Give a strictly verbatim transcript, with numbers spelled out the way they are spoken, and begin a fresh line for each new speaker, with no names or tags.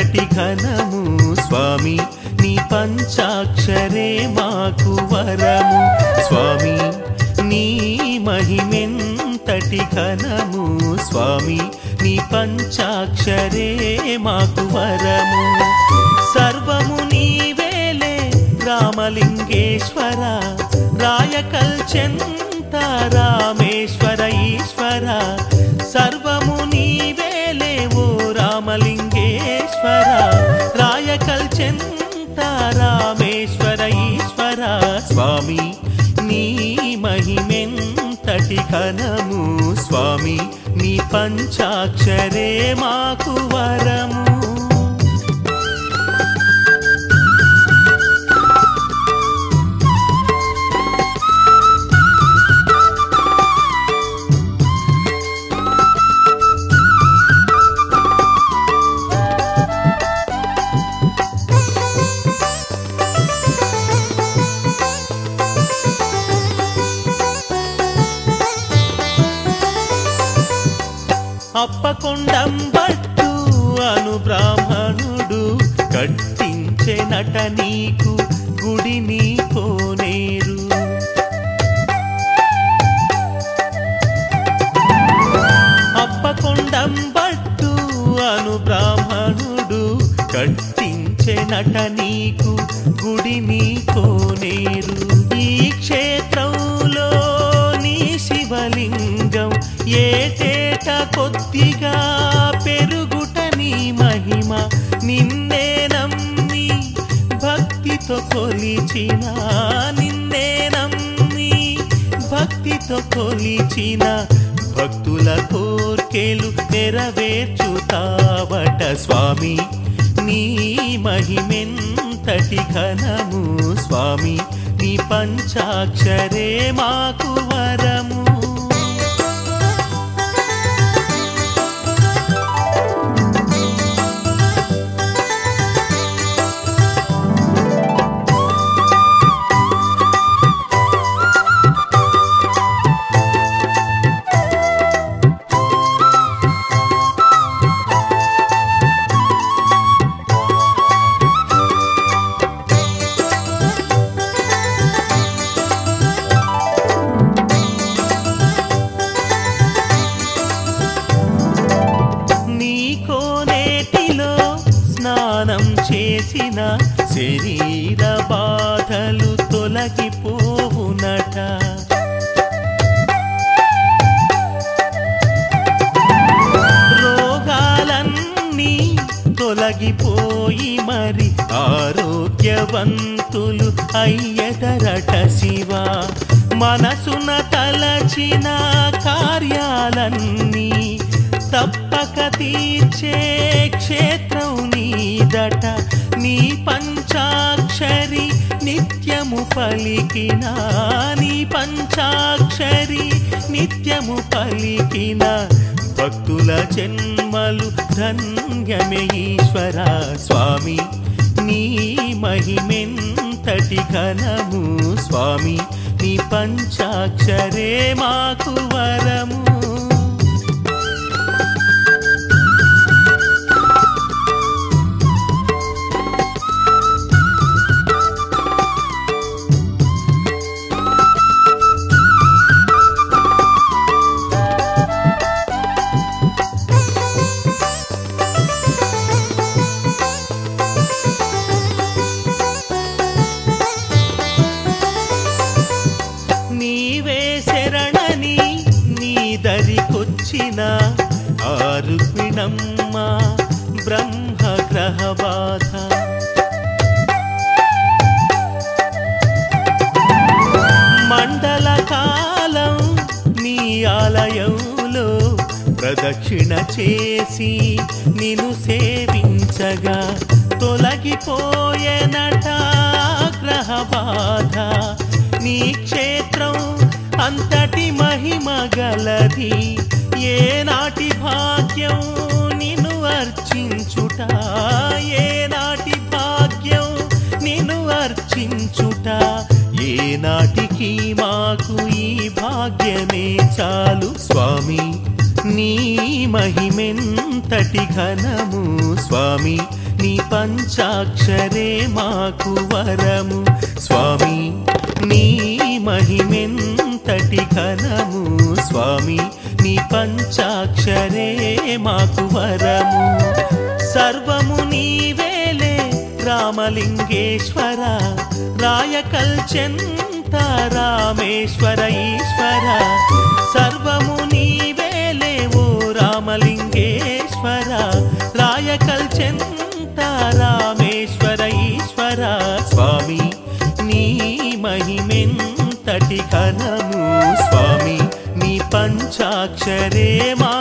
మహిమెంతటి ఘనము స్వామి నీ పంచాక్షరే మాకు వరము స్వామి నీ మహిమెంతటి ఘనము స్వామి నీ పంచాక్షరే మాకు వరము సర్వము నీవేలే రామలింగేశ్వర రాయకల్చెంత రామేశ్వర ఈశ్వర సర్వము నీవేలే ఓ రామలింగేశ్వర రాయకల్చెంత రామేశ్వర ఈశ్వర స్వామి నీ మహిమెంతటి ఘనము స్వామి నీ పంచాక్షరే మాకు వరము అప్పకొండంబట్టు అను బ్రాహ్మణుడు కట్టించెనట నీకు గుడిని కోనేరు అప్పకొండంబట్టు అను బ్రాహ్మణుడు కట్టించెనట నీకు గుడిని కోనేరు ఈ క్షేత్రంలో నీ శివలింగం ఏటేట కొద్దిగా పెరుగుట నీ మహిమ నిన్నే నమ్మి భక్తితో కొలిచిన నిన్నే నమ్మి భక్తితో కొలిచిన భక్తుల కోర్కెలు నెరవేర్చుతావట స్వామి నీ మహిమెంతటి ఘనము స్వామి నీ పంచాక్షరే మాకు వరము స్నానం చేసిన శరీర బాధలు తొలగిపోవునట రోగాలన్నీ తొలగిపోయి మరి ఆరోగ్యవంతులు అయ్యదరట శివ మనసున తలచిన కార్యాలన్నీ తప్పక తీర్చే క్షేత్రం నీదట నీ పంచాక్షరి నిత్యము పలికిన నీ పంచాక్షరి నిత్యము పలికిన భక్తుల జన్మలు ధన్యమే ఈశ్వర స్వామి నీ మహిమెంతటి ఘనము స్వామి నీ పంచాక్షరే మాకు వరము దరికొచ్చిన ఆరుపిణమ్మ బ్రహ్మ గ్రహ బాధ మండల కాలం నీ ఆలయంలో ప్రదక్షిణ చేసి నిన్ను సేవించగా తొలగిపోయేనట గ్రహ బాధ నీ క్షేత్రం అంతటి మహిమ గలది ఏనాటి భాగ్యం నిన్ను అర్చించుట ఏనాటి భాగ్యం నిన్ను అర్చించుట ఏనాటికి మాకు ఈ భాగ్యమే చాలు స్వామి నీ మహిమెంతటి ఘనము స్వామి నీ పంచాక్షరే మాకు వరము స్వామి నీ మహిమెంతటి ఘనము స్వామి నీ పంచాక్షరే మాకు వరము సర్వము నీవేలే రామలింగేశ్వర రాయకల్చెంత రామేశ్వర ఈశ్వర సర్వము నీవేలే ఓ రామలింగేశ్వర రాయకల్చెంత రామేశ్వర ఈశ్వర స్వామి నీ మహిమెంతటి ఘనము స్వామి నీ పంచాక్షరే మా